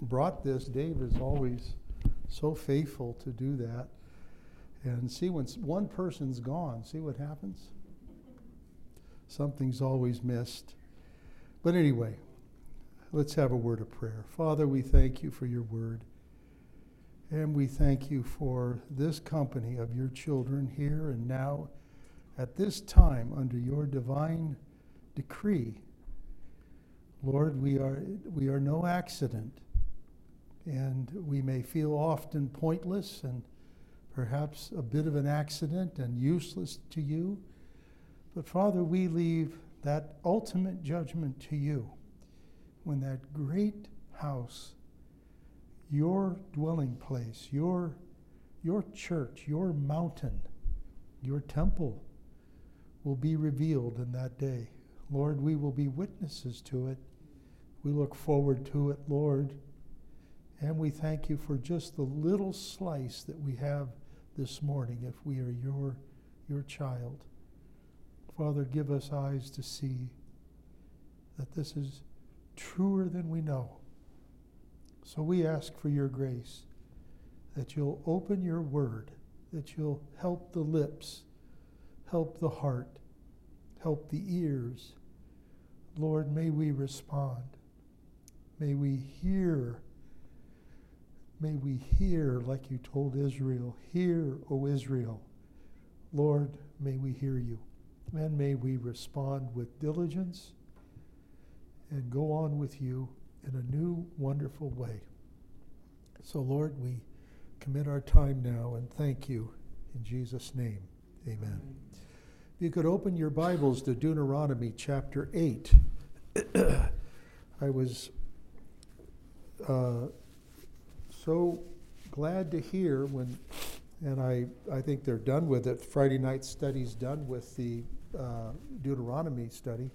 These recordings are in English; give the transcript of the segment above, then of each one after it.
brought this. Dave is always so faithful to do that. And see, when one person's gone, see what happens? Something's always missed. But anyway, let's have a word of prayer. Father, we thank you for your word. And we thank you for this company of your children here and now at this time under your divine decree. Lord, we are no accident, and we may feel often pointless and perhaps a bit of an accident and useless to you. But Father, we leave that ultimate judgment to you when that great house, your dwelling place, your church, your mountain, your temple will be revealed in that day. Lord, we will be witnesses to it. We look forward to it, Lord. And we thank you for just the little slice that we have this morning if we are your child. Father, give us eyes to see that this is truer than we know. So we ask for your grace, that you'll open your word, that you'll help the lips, help the heart, help the ears. Lord, may we respond. May we hear. May we hear like you told Israel. Hear, O Israel. Lord, may we hear you. And may we respond with diligence and go on with you in a new, wonderful way. So, Lord, we commit our time now and thank you in Jesus' name. Amen. If you could open your Bibles to Deuteronomy chapter 8. I was so glad to hear when, and I think they're done with it, Friday night study's done with the Deuteronomy study.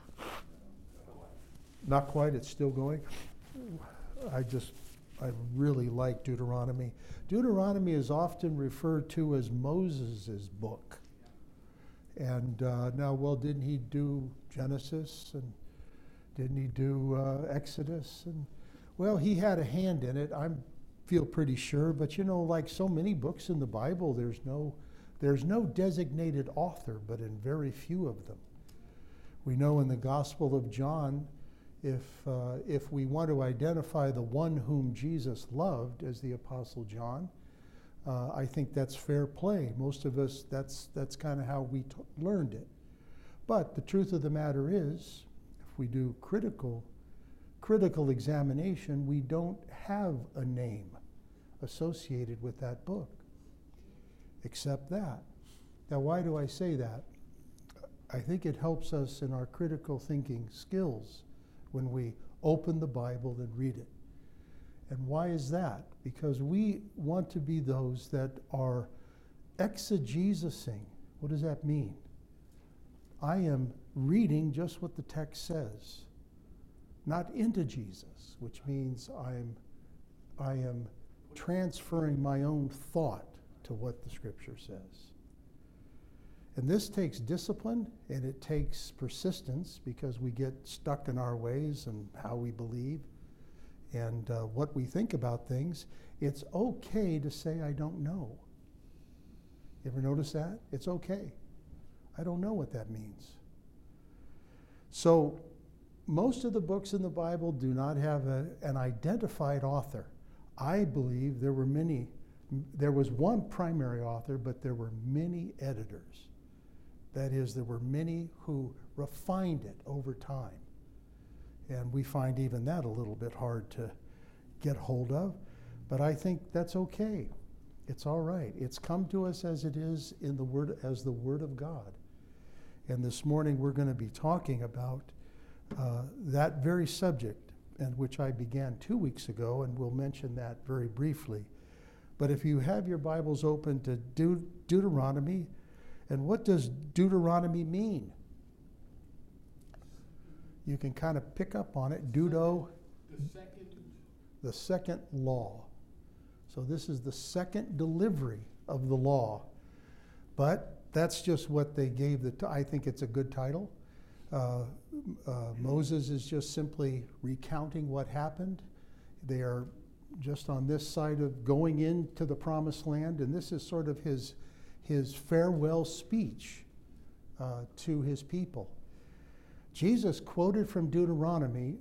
Not quite, it's still going. I really like Deuteronomy. Deuteronomy is often referred to as Moses' book. And didn't he do Genesis, and didn't he do Exodus? And well, he had a hand in it, I feel pretty sure. But like so many books in the Bible, there's no designated author, but in very few of them. We know in the Gospel of John, if we want to identify the one whom Jesus loved as the Apostle John, I think that's fair play. Most of us, that's kind of how we learned it. But the truth of the matter is, if we do critical examination, we don't have a name associated with that book, except that. Now, why do I say that? I think it helps us in our critical thinking skills when we open the Bible and read it. And why is that? Because we want to be those that are exegesing. What does that mean? I am reading just what the text says, not into Jesus, which means I am transferring my own thought to what the Scripture says. And this takes discipline, and it takes persistence, because we get stuck in our ways and how we believe and what we think about things. It's okay to say, I don't know. You ever notice that? It's okay. I don't know what that means. So most of the books in the Bible do not have an identified author. I believe there was one primary author, but there were many editors. That is, there were many who refined it over time. And we find even that a little bit hard to get hold of. But I think that's okay. It's all right. It's come to us as it is in the Word, as the Word of God. And this morning we're going to be talking about that very subject, and which I began 2 weeks ago, and we'll mention that very briefly. But if you have your Bibles open to Deuteronomy, and what does Deuteronomy mean? You can kind of pick up on it. The second law. So this is the second delivery of the law. But that's just what they gave I think it's a good title. Moses is just simply recounting what happened. They are just on this side of going into the promised land, and this is sort of his farewell speech to his people. Jesus quoted from Deuteronomy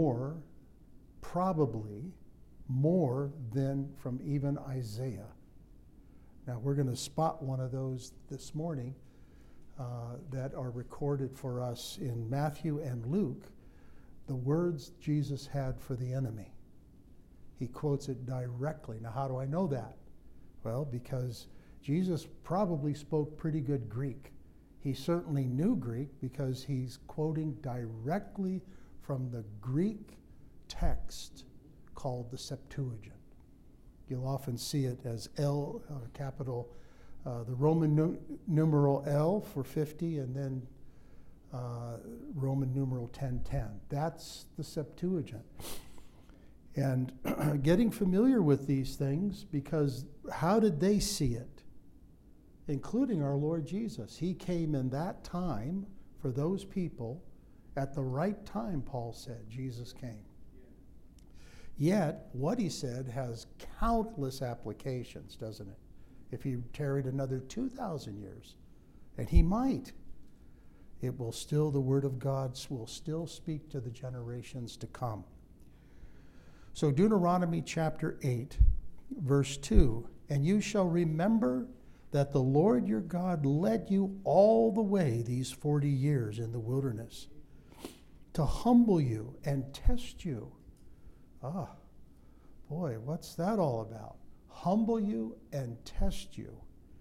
probably more than from even Isaiah. Now we're going to spot one of those this morning that are recorded for us in Matthew and Luke, the words Jesus had for the enemy. He quotes it directly. Now how do I know that? Well, because Jesus probably spoke pretty good Greek. He certainly knew Greek because he's quoting directly from the Greek text called the Septuagint. You'll often see it as L, capital, the Roman numeral L for 50, and then Roman numeral 1010. That's the Septuagint. And getting familiar with these things, because how did they see it? Including our Lord Jesus. He came in that time for those people at the right time, Paul said. Jesus came. Yet, what he said has countless applications, doesn't it? If he tarried another 2,000 years, and he might, the word of God will still speak to the generations to come. So Deuteronomy chapter 8, verse 2, and you shall remember that the Lord your God led you all the way these 40 years in the wilderness to humble you and test you. Ah, boy, what's that all about? Humble you and test you.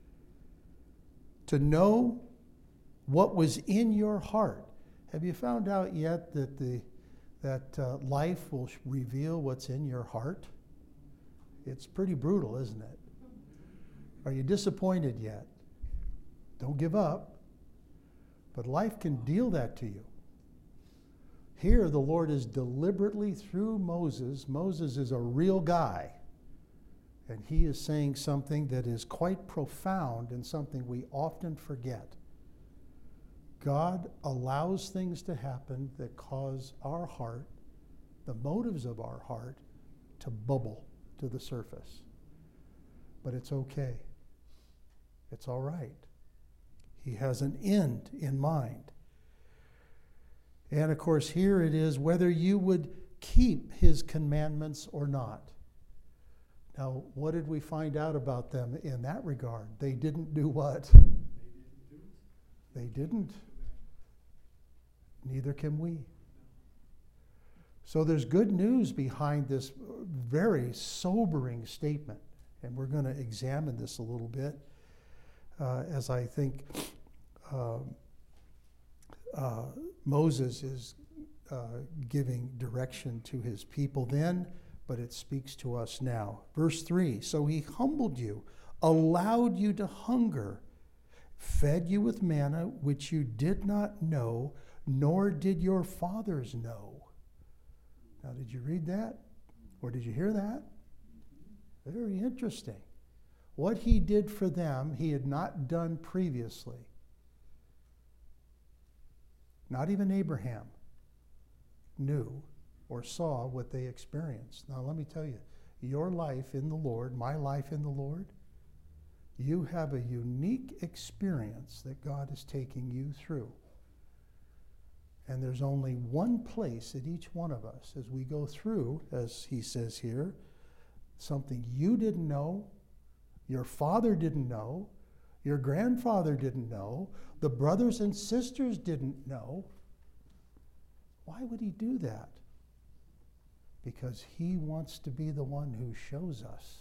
To know what was in your heart. Have you found out yet that life will reveal what's in your heart? It's pretty brutal, isn't it? Are you disappointed yet? Don't give up. But life can deal that to you. Here, the Lord is deliberately through Moses. Moses is a real guy. And he is saying something that is quite profound and something we often forget. God allows things to happen that cause our heart, the motives of our heart, to bubble to the surface. But it's okay. It's all right. He has an end in mind. And of course, here it is whether you would keep his commandments or not. Now, what did we find out about them in that regard? They didn't do what? They didn't. Neither can we. So there's good news behind this very sobering statement. And we're going to examine this a little bit as I think Moses is giving direction to his people then, but it speaks to us now. Verse 3, so he humbled you, allowed you to hunger, fed you with manna, which you did not know, nor did your fathers know. Now, did you read that? Or did you hear that? Very interesting. What he did for them, he had not done previously. Not even Abraham knew or saw what they experienced. Now, let me tell you, your life in the Lord, my life in the Lord, you have a unique experience that God is taking you through. And there's only one place at each one of us as we go through, as he says here, something you didn't know, your father didn't know, your grandfather didn't know, the brothers and sisters didn't know. Why would he do that? Because he wants to be the one who shows us.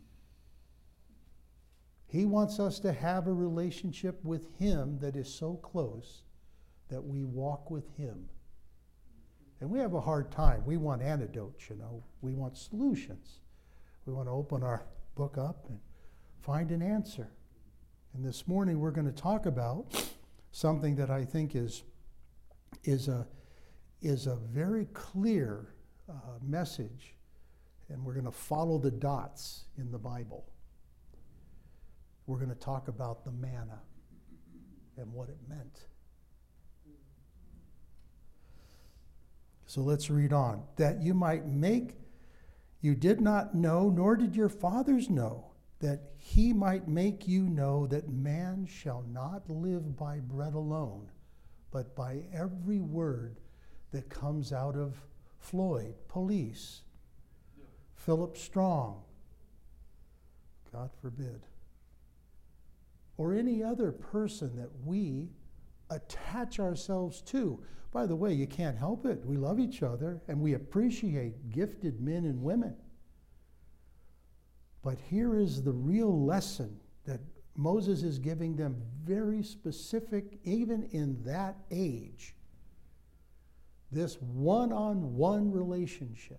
He wants us to have a relationship with him that is so close that we walk with him. And we have a hard time. We want antidotes, you know. We want solutions. We want to open our book up and find an answer. And this morning we're going to talk about something that I think is a very clear message, and we're going to follow the dots in the Bible. We're going to talk about the manna and what it meant. So let's read on. That you might make You did not know, nor did your fathers know, that he might make you know that man shall not live by bread alone, but by every word that comes out of Floyd, Police, Philip Strong, God forbid, or any other person that we attach ourselves to. By the way, you can't help it. We love each other and we appreciate gifted men and women. But here is the real lesson that Moses is giving them, very specific, even in that age. This one-on-one relationship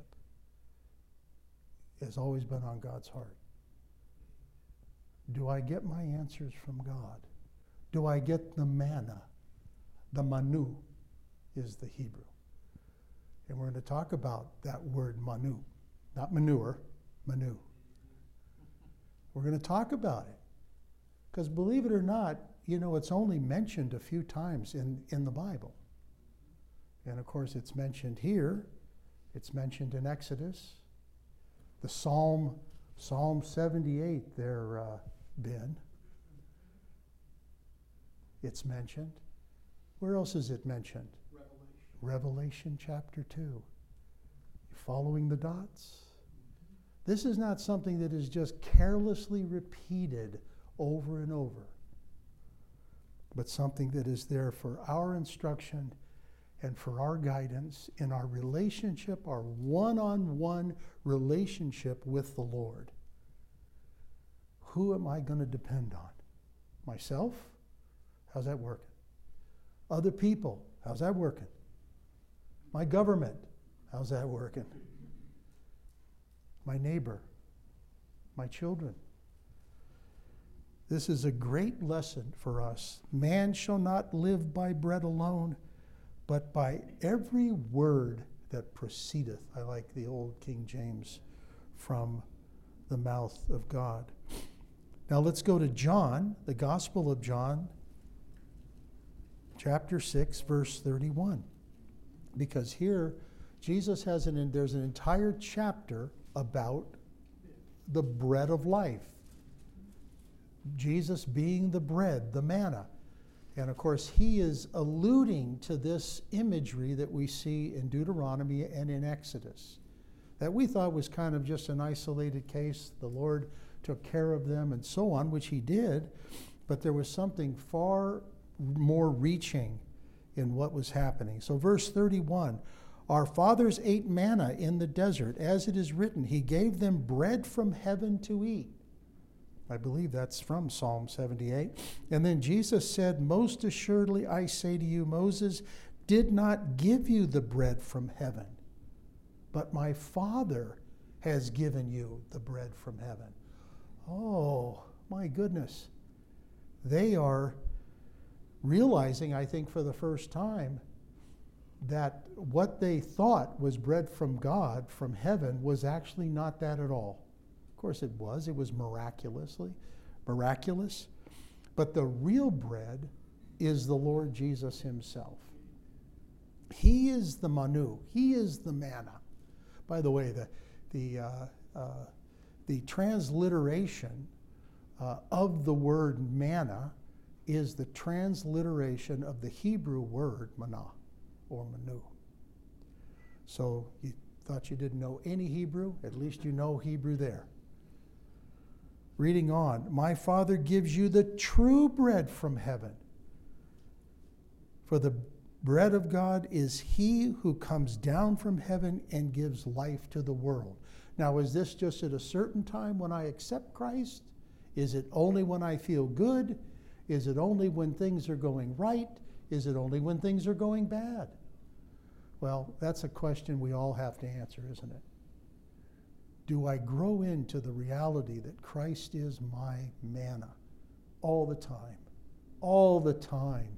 has always been on God's heart. Do I get my answers from God? Do I get the manna? The manu is the Hebrew. And we're going to talk about that word manu. Not manure, manu. We're going to talk about it. Because believe it or not, it's only mentioned a few times in the Bible. And of course, it's mentioned here. It's mentioned in Exodus. The Psalm 78 there, Ben. It's mentioned. Where else is it mentioned? Revelation chapter 2. You following the dots? This is not something that is just carelessly repeated over and over, but something that is there for our instruction and for our guidance in our relationship, our one-on-one relationship with the Lord. Who am I going to depend on? Myself? How's that working? Other people? How's that working? My government? How's that working? My neighbor? My children? This is a great lesson for us. Man shall not live by bread alone, but by every word that proceedeth. I like the old King James, from the mouth of God. Now let's go to John, the Gospel of John, chapter 6, verse 31. Because here, Jesus there's an entire chapter about the bread of life. Jesus being the bread, the manna. And of course, he is alluding to this imagery that we see in Deuteronomy and in Exodus, that we thought was kind of just an isolated case. The Lord took care of them and so on, which he did, but there was something far more reaching in what was happening. So verse 31, our fathers ate manna in the desert, as it is written, he gave them bread from heaven to eat. I believe that's from Psalm 78. And then Jesus said, most assuredly I say to you, Moses did not give you the bread from heaven, but my Father has given you the bread from heaven. Oh, my goodness. They are realizing, I think for the first time, that what they thought was bread from God, from heaven, was actually not that at all. Of course it was. It was miraculous. But the real bread is the Lord Jesus himself. He is the manu. He is the manna. By the way, the transliteration of the word manna is the transliteration of the Hebrew word manna, or manu. So you thought you didn't know any Hebrew? At least you know Hebrew there. Reading on, my Father gives you the true bread from heaven. For the bread of God is he who comes down from heaven and gives life to the world. Now, is this just at a certain time when I accept Christ? Is it only when I feel good? Is it only when things are going right? Is it only when things are going bad? Well, that's a question we all have to answer, isn't it? Do I grow into the reality that Christ is my manna all the time? All the time.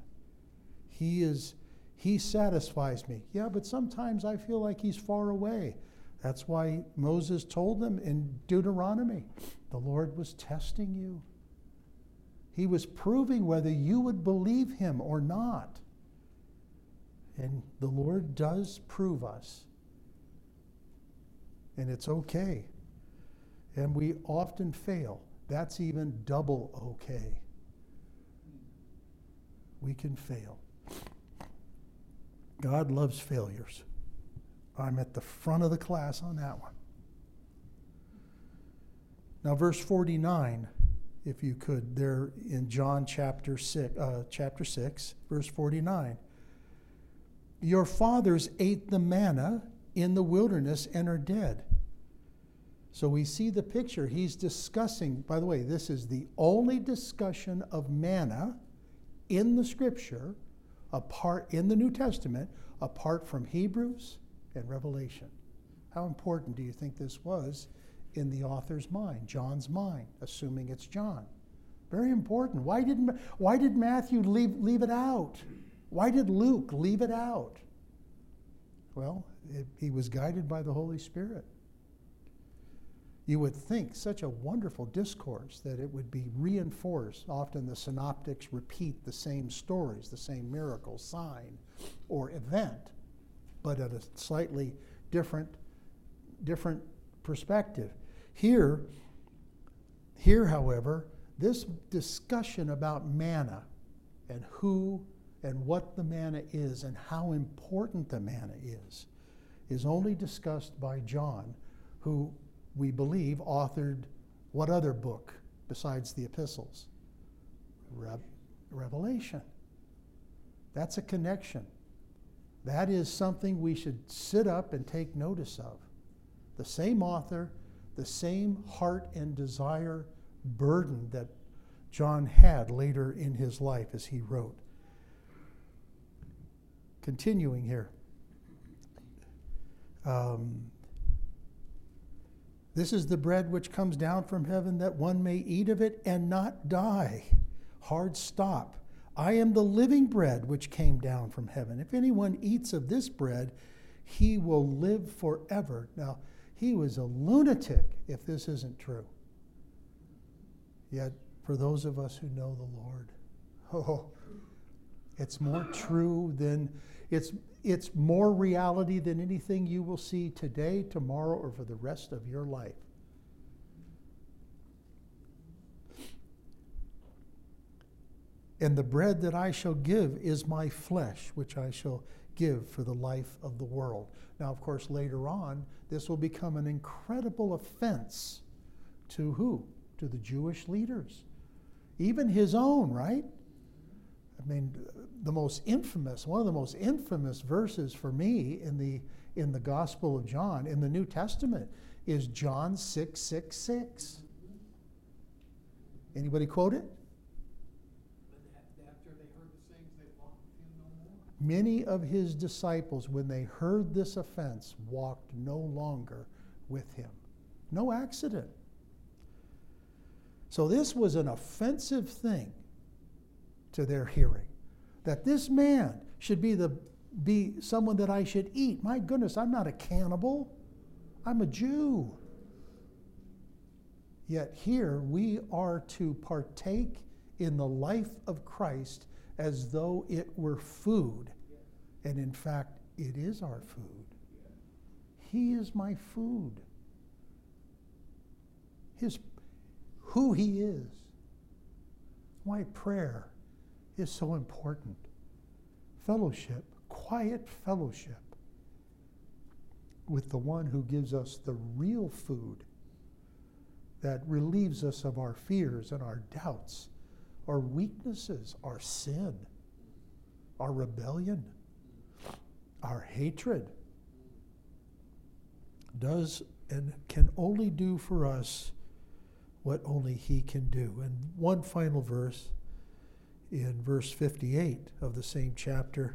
He satisfies me. Yeah, but sometimes I feel like he's far away. That's why Moses told them in Deuteronomy, the Lord was testing you. He was proving whether you would believe him or not. And the Lord does prove us. and it's okay. And we often fail. That's even double okay. We can fail. God loves failures. I'm at the front of the class on that one. Now, verse 49, if you could, there in John chapter 6, verse 49. Your fathers ate the manna in the wilderness and are dead. So we see the picture. He's discussing, by the way, this is the only discussion of manna in the Scripture, apart in the New Testament, apart from Hebrews and Revelation. How important do you think this was in the author's mind, John's mind, assuming it's John? Very important. Why did Matthew leave it out? Why did Luke leave it out? Well, he was guided by the Holy Spirit. You would think such a wonderful discourse that it would be reinforced. Often the synoptics repeat the same stories, the same miracle, sign, or event, but at a slightly different perspective. Here, however, this discussion about manna and who and what the manna is and how important the manna is only discussed by John, who we believe authored what other book besides the epistles? Revelation. That's a connection. That is something we should sit up and take notice of. The same author, the same heart and desire burden that John had later in his life as he wrote. Continuing here. This is the bread which comes down from heaven, that one may eat of it and not die. Hard stop. I am the living bread which came down from heaven. If anyone eats of this bread, he will live forever. Now, he was a lunatic if this isn't true. Yet, for those of us who know the Lord, it's more true than, it's more reality than anything you will see today, tomorrow, or for the rest of your life. And the bread that I shall give is my flesh, which I shall give for the life of the world. Now, of course, later on, this will become an incredible offense to who? To the Jewish leaders. Even his own, right? I mean, one of the most infamous verses for me in the Gospel of John, in the New Testament, is John 6:6. Anybody quote it? After they heard the sayings, they walked with him no more. Many of his disciples, when they heard this offense, walked no longer with him. No accident. So this was an offensive thing to their hearing, that this man should be someone that I should eat. My goodness, I'm not a cannibal. I'm a Jew. Yet here we are to partake in the life of Christ as though it were food. And in fact, it is our food. He is my food. Who he is. Why prayer is so important. Fellowship, quiet fellowship with the one who gives us the real food that relieves us of our fears and our doubts, our weaknesses, our sin, our rebellion, our hatred, does and can only do for us what only he can do. And one final verse, in verse 58 of the same chapter.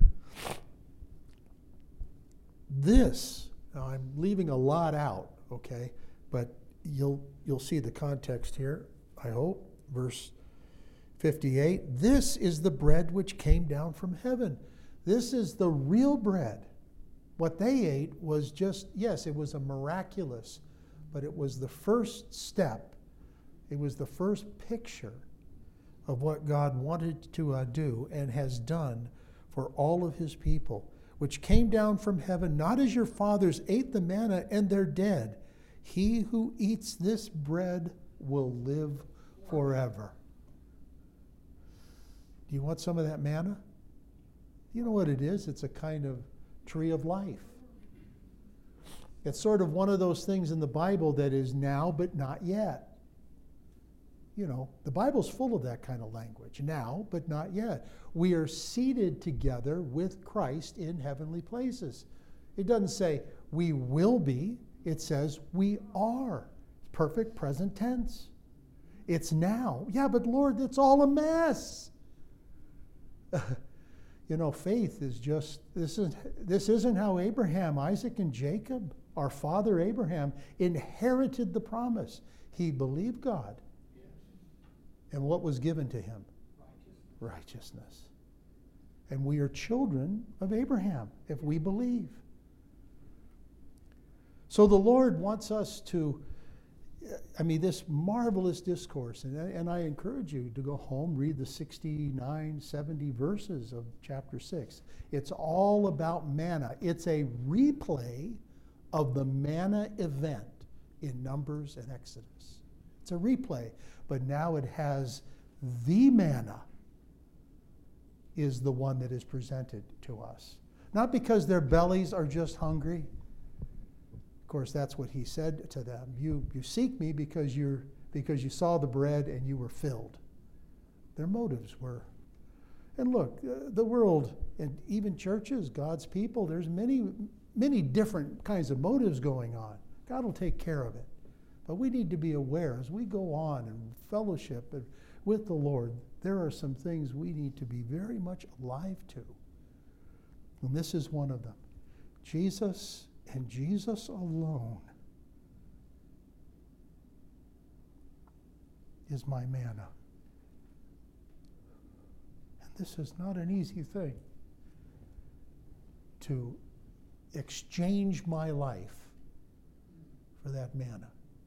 This, now I'm leaving a lot out, okay, but you'll see the context here, I hope. Verse 58, this is the bread which came down from heaven. This is the real bread. What they ate was just, yes, it was a miraculous, but it was the first step. It was the first picture of what God wanted to do and has done for all of his people, which came down from heaven, not as your fathers ate the manna and they're dead. He who eats this bread will live forever. Do you want some of that manna? You know what it is? It's a kind of tree of life. It's sort of one of those things in the Bible that is now but not yet. You know, the Bible's full of that kind of language. Now but not yet. We are seated together with Christ in heavenly places. It doesn't say we will be. It says we are. Perfect present tense. It's now. Yeah, but Lord, it's all a mess. You know, faith is just, this isn't how Abraham, Isaac, and Jacob, our father Abraham, inherited the promise. He believed God. Yes. And what was given to him? Righteousness. And we are children of Abraham if we believe. So the Lord wants us to, this marvelous discourse, and I encourage you to go home, read the 69, 70 verses of chapter 6. It's all about manna. It's a replay of the manna event in Numbers and Exodus. It's a replay, but now it has the manna is the one that is presented to us. Not because their bellies are just hungry. Of course, that's what he said to them. You seek me because you saw the bread and you were filled. Their motives were. And look, the world and even churches, God's people, there's many different kinds of motives going on. God will take care of it. But we need to be aware as we go on in fellowship with the Lord, there are some things we need to be very much alive to. And this is one of them. Jesus and Jesus alone is my manna. And this is not an easy thing, to exchange my life for that manna.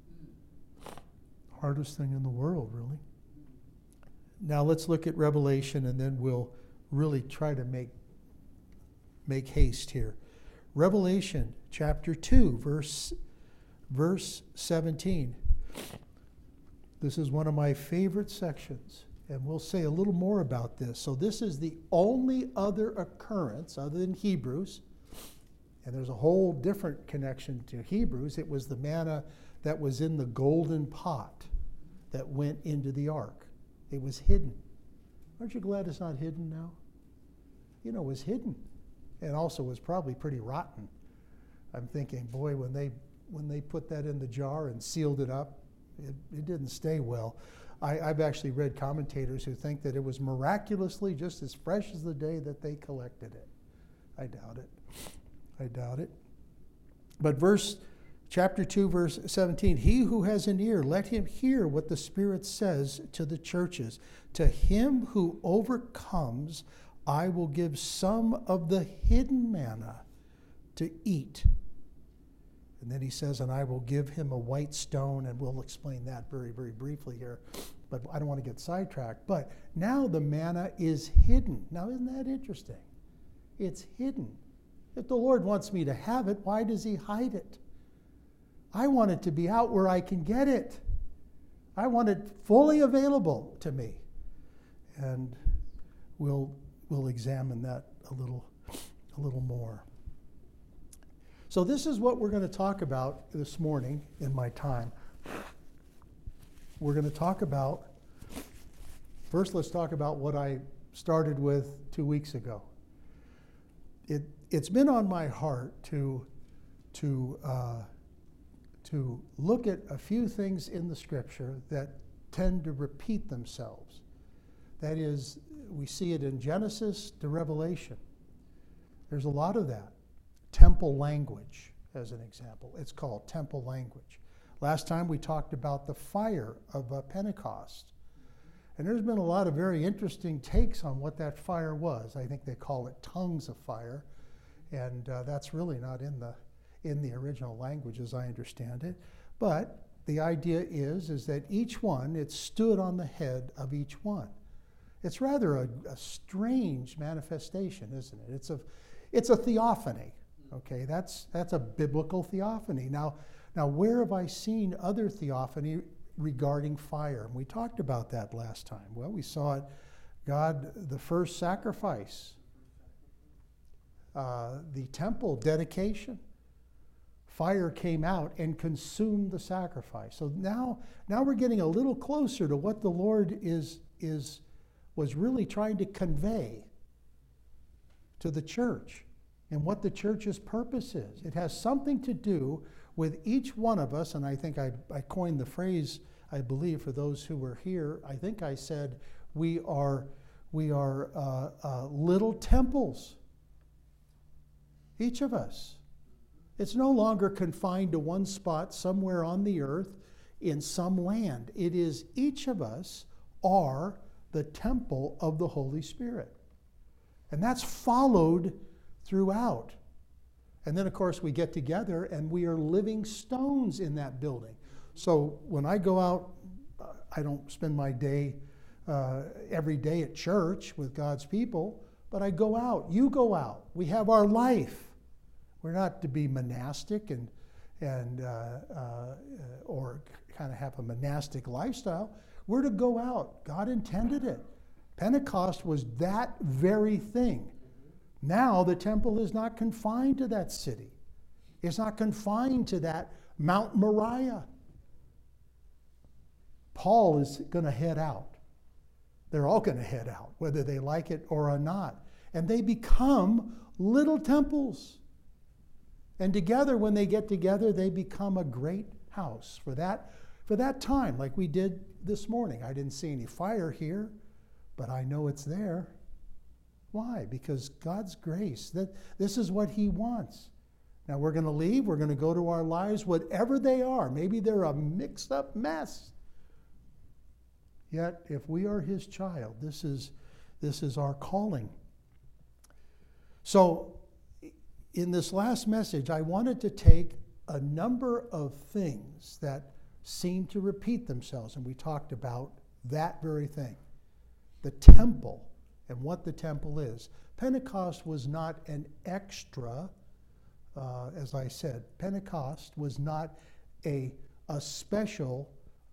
Hardest thing in the world, really. Now let's look at Revelation, and then we'll really try to make haste here. Revelation chapter 2, verse 17. This is one of my favorite sections, and we'll say a little more about this. So this is the only other occurrence, other than Hebrews, and there's a whole different connection to Hebrews. It was the manna that was in the golden pot that went into the ark. It was hidden. Aren't you glad it's not hidden now? You know, it was hidden. And also was probably pretty rotten. I'm thinking, boy, when they put that in the jar and sealed it up, it didn't stay well. I've actually read commentators who think that it was miraculously just as fresh as the day that they collected it. I doubt it. I doubt it. But chapter 2, verse 17, he who has an ear, let him hear what the Spirit says to the churches. To him who overcomes, I will give some of the hidden manna to eat. And then he says, and I will give him a white stone, and we'll explain that very, very briefly here. But I don't want to get sidetracked. But now the manna is hidden. Now, isn't that interesting? It's hidden. If the Lord wants me to have it, why does he hide it? I want it to be out where I can get it. I want it fully available to me. And we'll examine that a little more. So this is what we're going to talk about this morning in my time. We're going to talk about, first let's talk about what I started with 2 weeks ago. It's been on my heart to look at a few things in the Scripture that tend to repeat themselves. That is, we see it in Genesis to Revelation. There's a lot of that. Temple language, as an example. It's called temple language. Last time we talked about the fire of Pentecost. And there's been a lot of very interesting takes on what that fire was. I think they call it tongues of fire. And that's really not in the original language as I understand it. But the idea is that each one, it stood on the head of each one. It's rather a strange manifestation, isn't it? It's a theophany. Okay, that's a biblical theophany. Now, Now, where have I seen other theophany regarding fire? And we talked about that last time. Well, we saw it, God, the first sacrifice, the temple dedication. Fire came out and consumed the sacrifice. So now we're getting a little closer to what the Lord was really trying to convey to the church and what the church's purpose is. It has something to do with each one of us, and I think I coined the phrase, I believe, for those who were here. I think I said we are little temples. Each of us. It's no longer confined to one spot somewhere on the earth in some land. It is each of us are the temple of the Holy Spirit. And that's followed throughout. And then, of course, we get together and we are living stones in that building. So when I go out, I don't spend my day every day at church with God's people, but I go out. You go out. We have our life. We're not to be monastic or kind of have a monastic lifestyle. We're to go out. God intended it. Pentecost was that very thing. Now the temple is not confined to that city. It's not confined to that Mount Moriah. Paul is going to head out. They're all going to head out, whether they like it or not. And they become little temples. And together, when they get together, they become a great house. For that time, like we did this morning. I didn't see any fire here, but I know it's there. Why? Because God's grace. This is what He wants. Now we're going to leave. We're going to go to our lives, whatever they are. Maybe they're a mixed up mess. Yet, if we are His child, this is our calling. So, in this last message, I wanted to take a number of things that seem to repeat themselves, and we talked about that very thing. The temple and what the temple is. Pentecost was not an extra, as I said, Pentecost was not a special,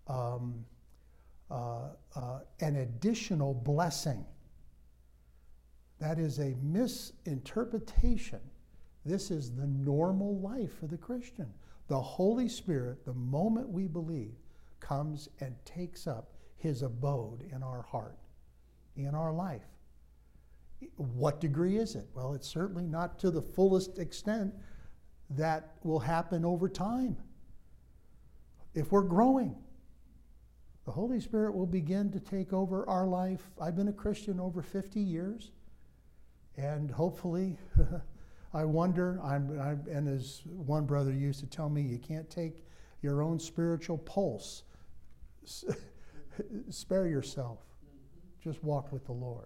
an additional blessing. That is a misinterpretation. This is the normal life for the Christian. The Holy Spirit, the moment we believe, comes and takes up His abode in our heart, in our life. What degree is it? Well, it's certainly not to the fullest extent that will happen over time. If we're growing, the Holy Spirit will begin to take over our life. I've been a Christian over 50 years, and hopefully, I wonder, and as one brother used to tell me, you can't take your own spiritual pulse. Spare yourself. Just walk with the Lord.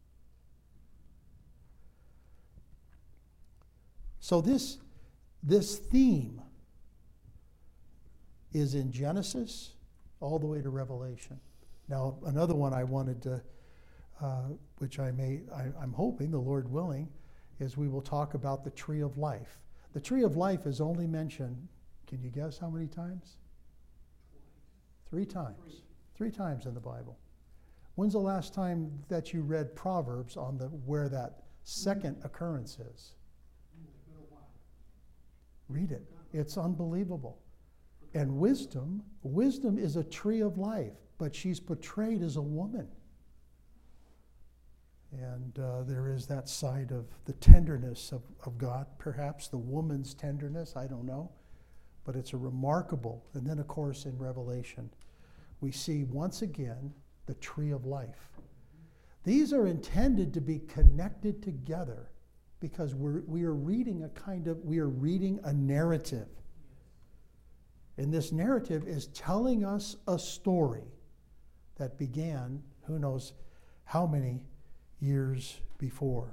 So this theme is in Genesis all the way to Revelation. Now, another one I wanted to, which I'm hoping, the Lord willing, is we will talk about the tree of life. The tree of life is only mentioned, can you guess how many times? 3 times. 3 times in the Bible. When's the last time that you read Proverbs on where that second occurrence is? Read it. It's unbelievable. And wisdom is a tree of life, but she's portrayed as a woman. And there is that side of the tenderness of God, perhaps the woman's tenderness, I don't know. But it's a remarkable. And then, of course, in Revelation, we see once again the tree of life. These are intended to be connected together because we are reading a narrative. And this narrative is telling us a story that began, who knows how many years before.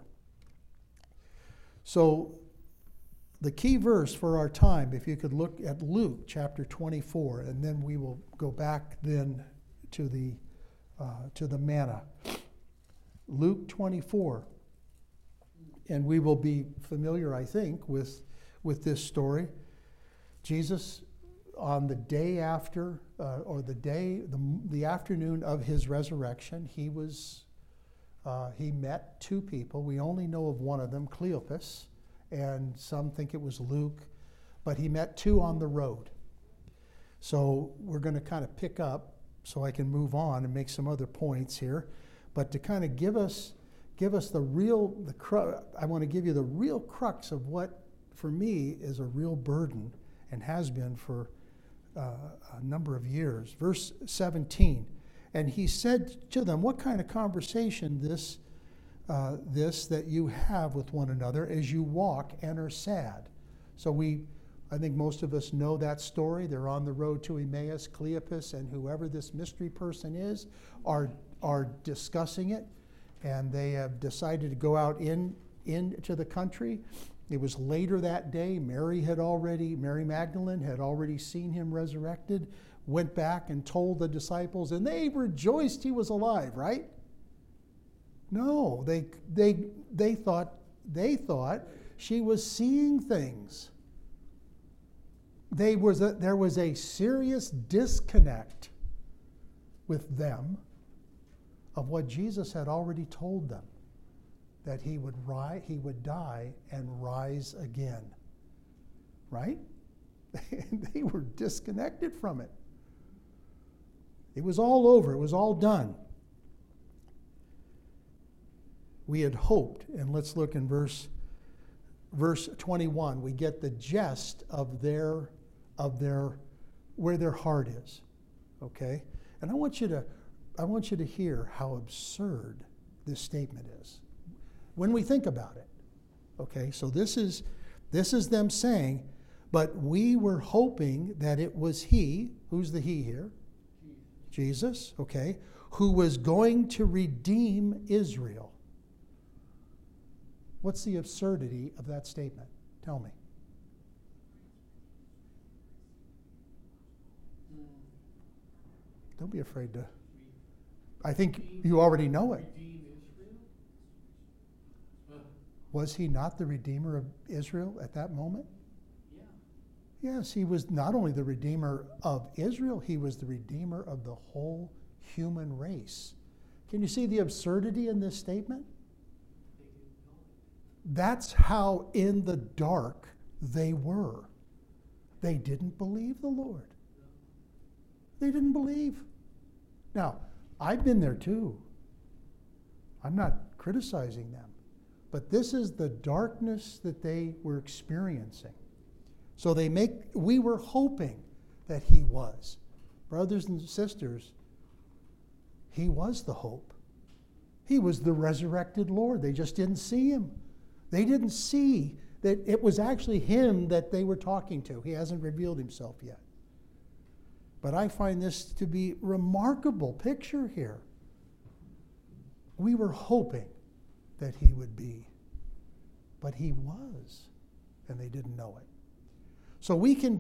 So the key verse for our time, if you could look at Luke chapter 24, and then we will go back then to the manna. Luke 24. And we will be familiar, I think, with this story. Jesus on the day after, or the afternoon of his resurrection, he met two people. We only know of one of them, Cleopas, and some think it was Luke, but he met two on the road. So we're going to kind of pick up so I can move on and make some other points here. But to kind of give us I want to give you the real crux of what, for me, is a real burden and has been for a number of years. Verse 17, and he said to them, what kind of conversation this that you have with one another as you walk and are sad? So I think most of us know that story. They're on the road to Emmaus. Cleopas and whoever this mystery person is are discussing it, and they have decided to go out into the country. It was later that day. Mary Magdalene had already seen him resurrected, went back and told the disciples, and they rejoiced he was alive, right? No, they thought she was seeing things. There was a serious disconnect with them of what Jesus had already told them, that he would die and rise again. Right? They were disconnected from it. It was all over. It was all done. We had hoped, and let's look in verse 21. We get the gist of where their heart is. Okay? And I want you to hear how absurd this statement is when we think about it. Okay? So this is them saying, but we were hoping that it was he, who's the he here? Jesus, okay, who was going to redeem Israel. What's the absurdity of that statement? Tell me. Don't be afraid to. I think you already know it. Was he not the Redeemer of Israel at that moment? Yeah. Yes, he was not only the Redeemer of Israel, he was the Redeemer of the whole human race. Can you see the absurdity in this statement? That's how in the dark they were. They didn't believe the Lord. They didn't believe. Now, I've been there too. I'm not criticizing them. But this is the darkness that they were experiencing. So we were hoping that he was. Brothers and sisters, he was the hope. He was the resurrected Lord. They just didn't see him. They didn't see that it was actually him that they were talking to. He hasn't revealed himself yet. But I find this to be a remarkable picture here. We were hoping that he would be, but he was, and they didn't know it. So we can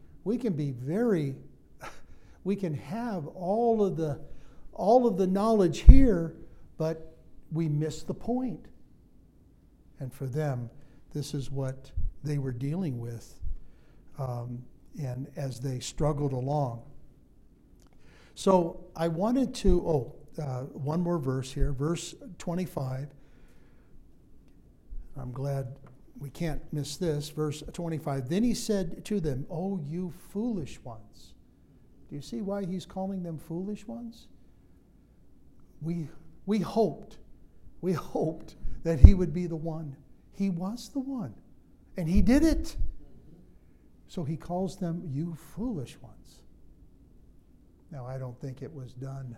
have all of the knowledge here, but we miss the point. And for them, this is what they were dealing with, and as they struggled along. So I wanted to, one more verse here, verse 25. I'm glad we can't miss this. Verse 25. Then he said to them, "Oh, you foolish ones." Do you see why he's calling them foolish ones? We hoped that he would be the one. He was the one. And he did it. So he calls them, "You foolish ones." Now, I don't think it was done.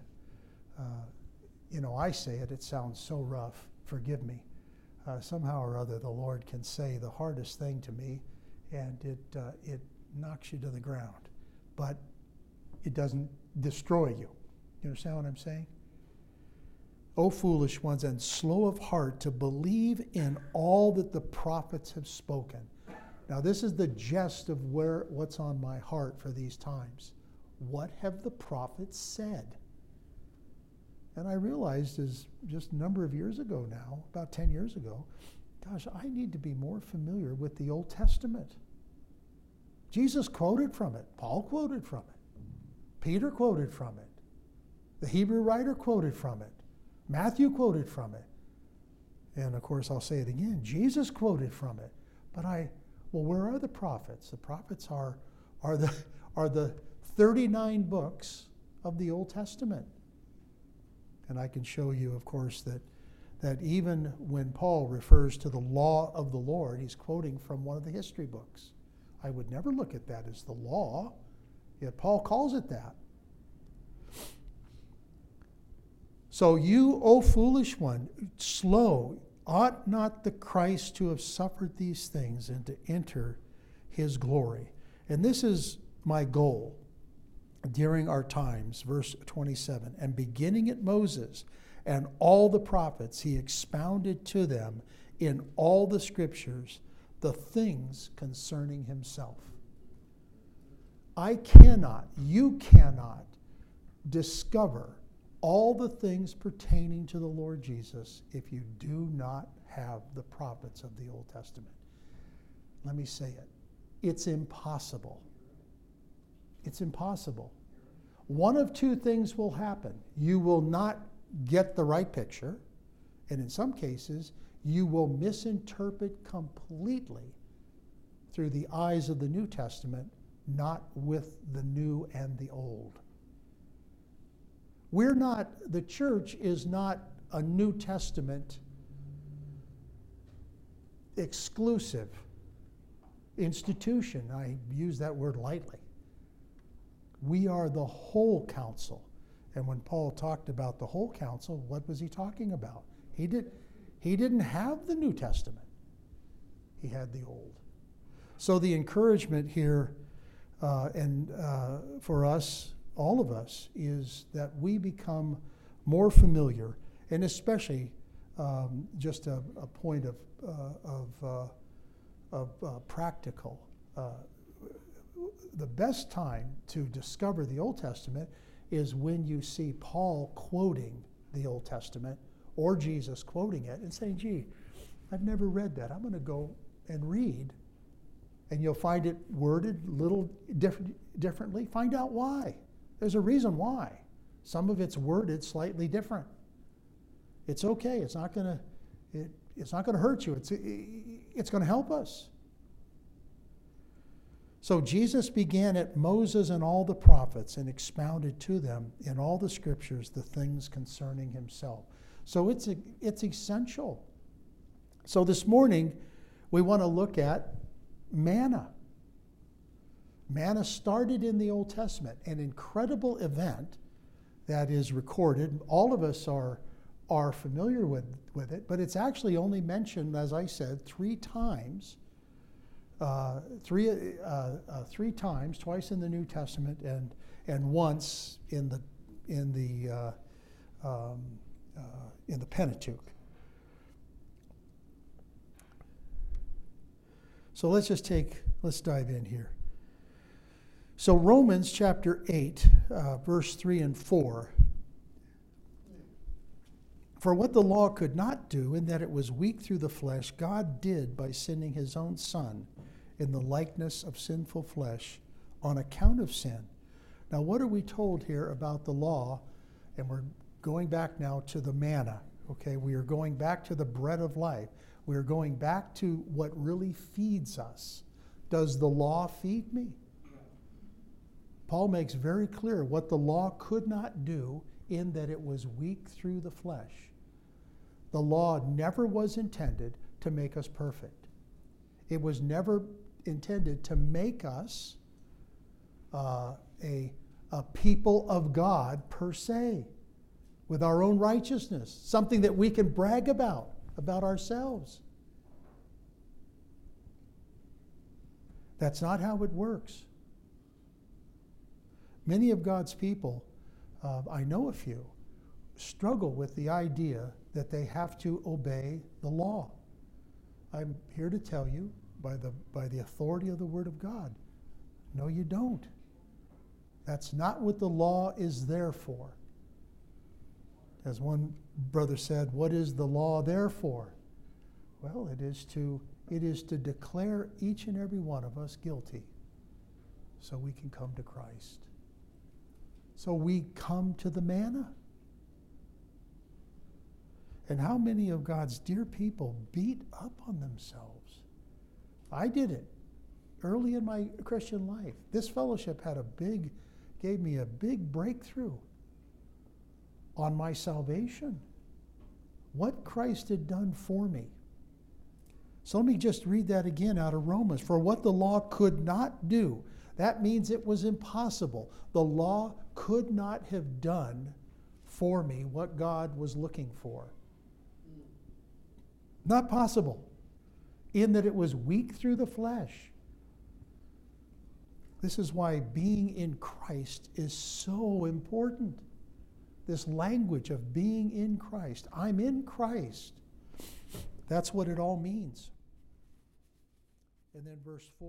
I say it sounds so rough. Forgive me. Somehow or other, the Lord can say the hardest thing to me, and it knocks you to the ground. But it doesn't destroy you. You understand what I'm saying? O foolish ones, and slow of heart to believe in all that the prophets have spoken. Now, this is the gist of what's on my heart for these times. What have the prophets said? And I realized just a number of years ago now, about 10 years ago, gosh, I need to be more familiar with the Old Testament. Jesus quoted from it. Paul quoted from it. Peter quoted from it. The Hebrew writer quoted from it. Matthew quoted from it. And of course, I'll say it again, Jesus quoted from it. But well, where are the prophets? The prophets are the 39 books of the Old Testament. And I can show you, of course, that even when Paul refers to the law of the Lord, he's quoting from one of the history books. I would never look at that as the law, yet Paul calls it that. So you, O foolish one, slow, ought not the Christ to have suffered these things and to enter his glory? And this is my goal during our times, verse 27. And beginning at Moses and all the prophets, he expounded to them in all the scriptures the things concerning himself. You cannot discover all the things pertaining to the Lord Jesus if you do not have the prophets of the Old Testament. Let me say it. It's impossible. It's impossible. One of two things will happen. You will not get the right picture, and in some cases, you will misinterpret completely through the eyes of the New Testament, not with the New and the Old. The church is not a New Testament exclusive institution. I use that word lightly. We are the whole counsel. And when Paul talked about the whole counsel, what was he talking about? He didn't have the New Testament. He had the Old. So the encouragement here for us, all of us, is that we become more familiar, and especially just a point of practical. The best time to discover the Old Testament is when you see Paul quoting the Old Testament or Jesus quoting it and saying, gee, I've never read that. I'm going to go and read. And you'll find it worded a little differently. Find out why. There's a reason why. Some of it's worded slightly different. It's okay. It's not going to hurt you. It's going to help us. So Jesus began at Moses and all the prophets and expounded to them in all the scriptures the things concerning himself. So it's essential. So this morning we want to look at manna. Manna started in the Old Testament, an incredible event that is recorded. All of us are familiar with it, but it's actually only mentioned, as I said, three times. Three times, twice in the New Testament and once in the Pentateuch. So let's dive in here. So Romans chapter 8, verse 3 and 4. For what the law could not do, in that it was weak through the flesh, God did by sending his own Son in the likeness of sinful flesh on account of sin. Now, what are we told here about the law? And we're going back now to the manna. Okay, we are going back to the bread of life. We are going back to what really feeds us. Does the law feed me? Paul makes very clear what the law could not do, in that it was weak through the flesh. The law never was intended to make us perfect. It was never intended to make us a people of God per se, with our own righteousness, something that we can brag about ourselves. That's not how it works. Many of God's people, I know a few, struggle with the idea that they have to obey the law. I'm here to tell you, by the authority of the Word of God, no, you don't. That's not what the law is there for. As one brother said, what is the law there for? Well, it is to declare each and every one of us guilty. so we can come to Christ. So we come to the manna. And how many of God's dear people beat up on themselves? I did it early in my Christian life. This fellowship gave me a big breakthrough on my salvation. What Christ had done for me. So let me just read that again out of Romans. For what the law could not do, that means it was impossible. The law could not have done for me what God was looking for. Not possible, in that it was weak through the flesh. This is why being in Christ is so important. This language of being in Christ. I'm in Christ. That's what it all means. And then verse 4.